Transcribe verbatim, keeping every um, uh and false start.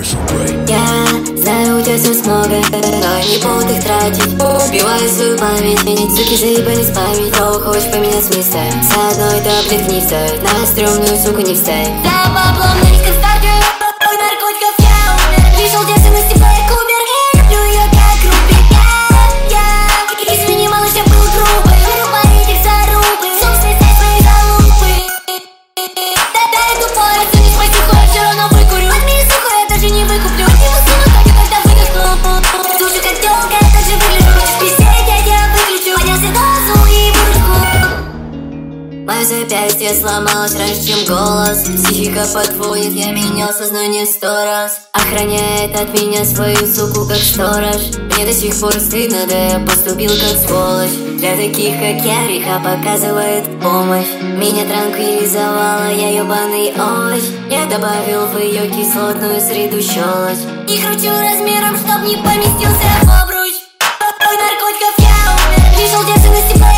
Я знаю, у тебя слез много, но не буду их тратить. Убиваю свою память, менять суки заебали спамить. Кого хочешь поменять с местами, с одной таблетки не встать, на стрёмную суку не встать. За баблом на низком старте, наркотиков я умер. Решил девственности как умер, люблю её как рубль. Я, я, извини, малыш, я был грубый, грубо этих зарубы, собственность своей залупы. Да дай тупой, оцени свой стихой, всё равно выкурю. Возьми сухой, я даже не выкуплю. Его сумму только когда выдохну. Слушай, как тёлка, я так же выгляжу. Хочешь писать, я тебя выключу. Поднялся дозу и выручку. Мое запястье сломалось раньше, чем голос. Психика подводит, я менял сознание сто раз. Охраняет от меня свою суку, как сторож. Мне до сих пор стыдно, да я поступил как сволочь. Для таких, как я, река показывает помощь. Меня транквилизовала, я ёбаный овощ. Я добавил в ее кислотную среду щелочь. И кручу размером, чтоб не поместился в обруч. Наркотиков я умер, лишил девственности.